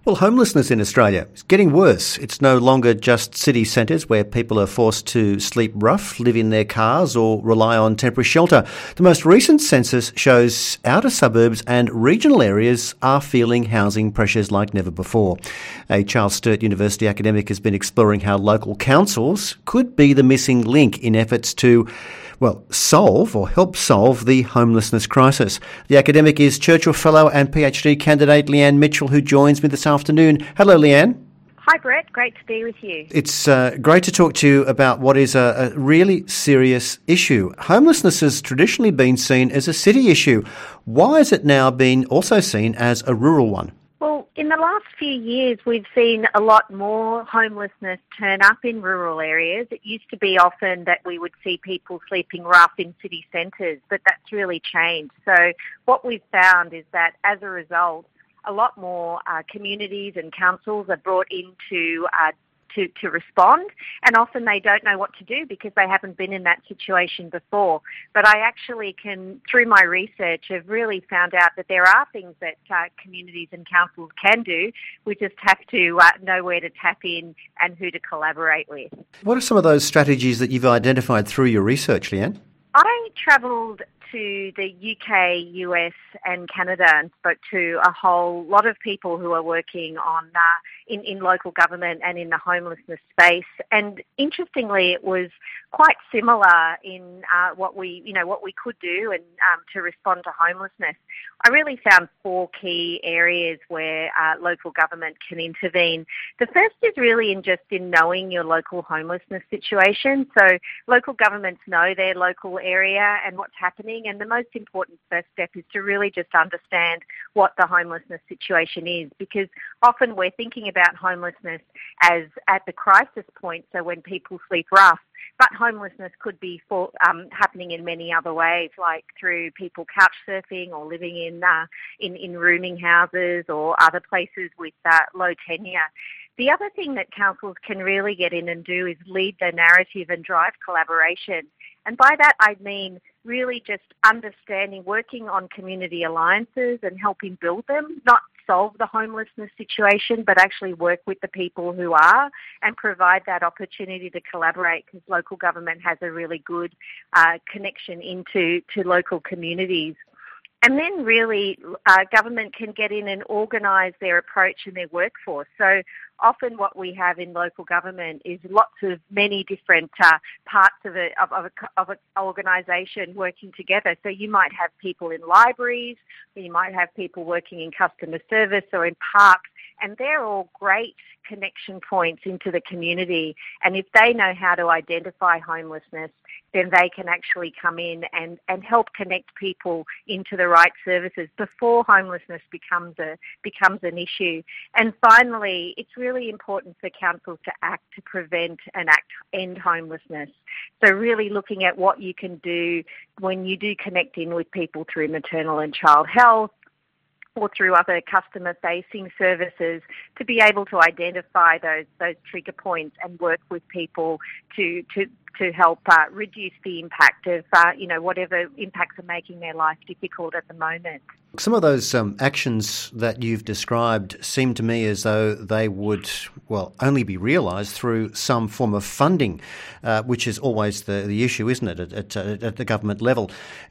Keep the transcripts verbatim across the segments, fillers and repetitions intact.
Well, homelessness in Australia is getting worse. It's no longer just city centres where people are forced to sleep rough, live in their cars or rely on temporary shelter. The most recent census shows outer suburbs and regional areas are feeling housing pressures like never before. A Charles Sturt University academic has been exploring how local councils could be the missing link in efforts to well, solve or help solve the homelessness crisis. The academic is Churchill Fellow and PhD candidate Leanne Mitchell, who joins me this afternoon. Hello, Leanne. Hi, Brett. Great to be with you. It's uh, great to talk to you about what is a, a really serious issue. Homelessness has traditionally been seen as a city issue. Why is it now being also seen as a rural one? Well, in the last few years, we've seen a lot more homelessness turn up in rural areas. It used to be often that we would see people sleeping rough in city centres, but that's really changed. So what we've found is that as a result, a lot more uh, communities and councils are brought into uh, to, to respond, and often they don't know what to do because they haven't been in that situation before. But I actually can, through my research, have really found out that there are things that uh, communities and councils can do. We just have to uh, know where to tap in and who to collaborate with. What are some of those strategies that you've identified through your research, Leanne? I travelled to the U K, U S and Canada and spoke to a whole lot of people who are working on uh, in, in local government and in the homelessness space. And interestingly, it was quite similar in uh, what we, you know, what we could do and um, to respond to homelessness. I really found four key areas where uh, local government can intervene. The first is really in just in knowing your local homelessness situation. So local governments know their local area and what's happening, and the most important first step is to really just understand what the homelessness situation is, because often we're thinking about homelessness as at the crisis point, so when people sleep rough. But homelessness could be for, um, happening in many other ways, like through people couch surfing or living in uh, in, in rooming houses or other places with uh, low tenure. The other thing that councils can really get in and do is lead the narrative and drive collaboration. And by that I mean really just understanding, working on community alliances and helping build them, not solve the homelessness situation, but actually work with the people who are and provide that opportunity to collaborate, because local government has a really good uh, connection into to local communities. And then really uh, government can get in and organise their approach and their workforce. So often what we have in local government is lots of many different uh, parts of a, of, of, a, of an organisation working together. So you might have people in libraries, or you might have people working in customer service or in parks, and they're all great connection points into the community. And if they know how to identify homelessness, then they can actually come in and, and help connect people into the right services before homelessness becomes a becomes an issue. And finally, it's really important for councils to act to prevent and act end homelessness. So really looking at what you can do when you do connect in with people through maternal and child health, or through other customer-facing services, to be able to identify those those trigger points and work with people to to to help uh, reduce the impact of uh, you know whatever impacts are making their life difficult at the moment. Some of those um, actions that you've described seem to me as though they would, well, only be realised through some form of funding, uh, which is always the, the issue, isn't it, at, at, at the government level.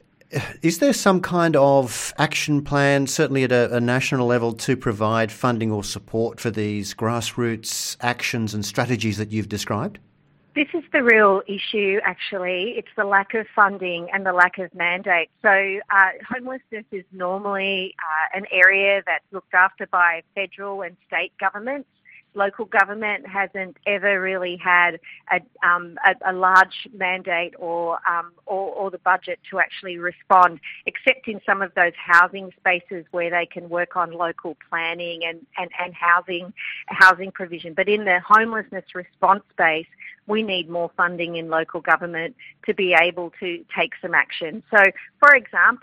Is there some kind of action plan, certainly at a, a national level, to provide funding or support for these grassroots actions and strategies that you've described? This is the real issue, actually. It's the lack of funding and the lack of mandate. So uh, homelessness is normally uh, an area that's looked after by federal and state governments. Local government hasn't ever really had a, um, a, a large mandate or, um, or or the budget to actually respond, except in some of those housing spaces where they can work on local planning and, and, and housing housing provision. But in the homelessness response space, we need more funding in local government to be able to take some action. So, for example,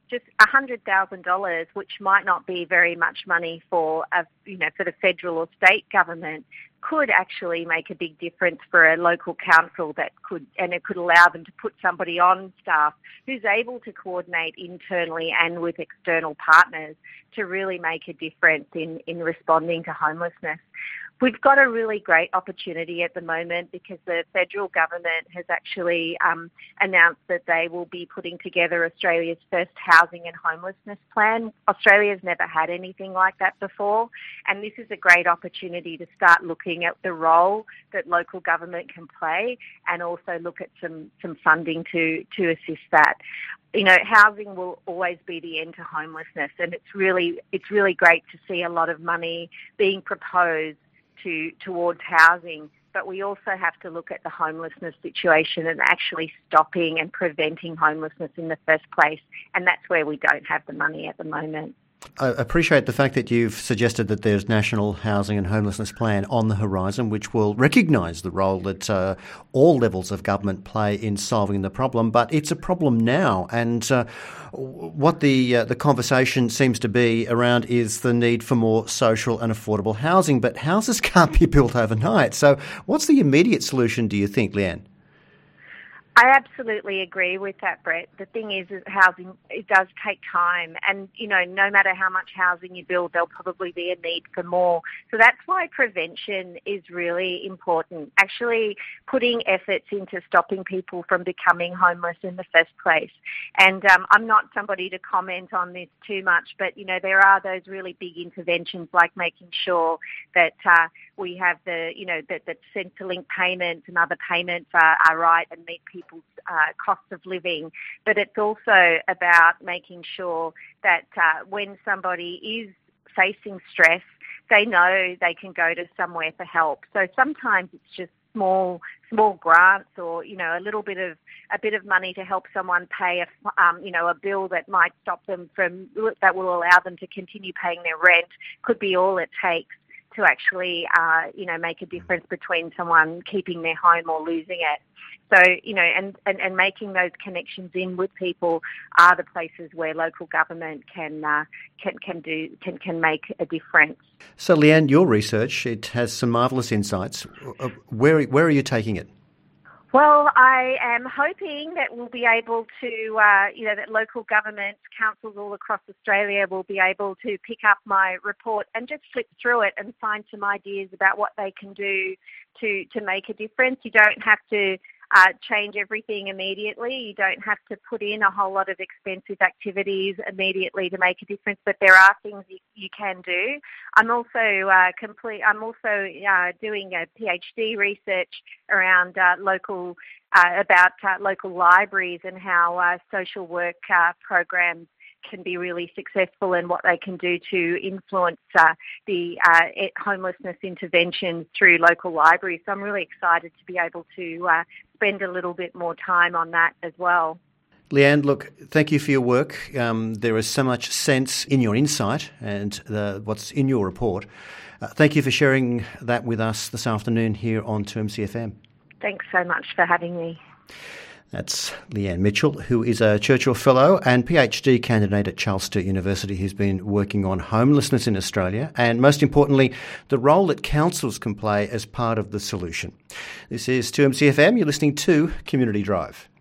just one hundred thousand dollars, which might not be very much money for a, you know, for the federal or state government, could actually make a big difference for a local council that could, and it could allow them to put somebody on staff who's able to coordinate internally and with external partners to really make a difference in, in responding to homelessness. We've got a really great opportunity at the moment because the federal government has actually um, announced that they will be putting together Australia's first housing and homelessness plan. Australia's never had anything like that before, and this is a great opportunity to start looking at the role that local government can play and also look at some, some funding to, to assist that. You know, housing will always be the end to homelessness, and it's really, it's really great to see a lot of money being proposed to towards housing, but we also have to look at the homelessness situation and actually stopping and preventing homelessness in the first place, and that's where we don't have the money at the moment. I appreciate the fact that you've suggested that there's National Housing and Homelessness Plan on the horizon, which will recognise the role that uh, all levels of government play in solving the problem. But it's a problem now, and uh, what the uh, the conversation seems to be around is the need for more social and affordable housing. But houses can't be built overnight. So what's the immediate solution, do you think, Leanne? I absolutely agree with that, Brett. The thing is, is housing, it does take time. And, you know, no matter how much housing you build, there'll probably be a need for more. So that's why prevention is really important. Actually putting efforts into stopping people from becoming homeless in the first place. And um, I'm not somebody to comment on this too much, but, you know, there are those really big interventions like making sure that uh, we have the, you know, that, that Centrelink payments and other payments are, are right and meet people people's uh, cost of living, but it's also about making sure that uh, when somebody is facing stress, they know they can go to somewhere for help. So sometimes it's just small small grants or, you know, a little bit of a bit of money to help someone pay a um, you know, a bill that might stop them from, that will allow them to continue paying their rent, could be all it takes to actually, uh, you know, make a difference between someone keeping their home or losing it. So, you know, and, and, and making those connections in with people are the places where local government can uh, can can do can can make a difference. So, Leanne, your research, it has some marvellous insights. Where where are you taking it? Well, I am hoping that we'll be able to, uh, you know, that local governments, councils all across Australia will be able to pick up my report and just flip through it and find some ideas about what they can do to, to make a difference. You don't have to uh, change everything immediately. You don't have to put in a whole lot of expensive activities immediately to make a difference, but there are things you, you can do. I'm also uh, complete. I'm also uh, doing a PhD research around uh, local uh, about uh, local libraries and how uh, social work uh, programs can be really successful and what they can do to influence uh, the uh, homelessness interventions through local libraries. So I'm really excited to be able to uh, spend a little bit more time on that as well. Leanne, look, thank you for your work. Um, there is so much sense in your insight and uh, what's in your report. Uh, thank you for sharing that with us this afternoon here on two M C F M. Thanks so much for having me. That's Leanne Mitchell, who is a Churchill Fellow and PhD candidate at Charles Sturt University, who's been working on homelessness in Australia and, most importantly, the role that councils can play as part of the solution. This is two M C F M. You're listening to Community Drive.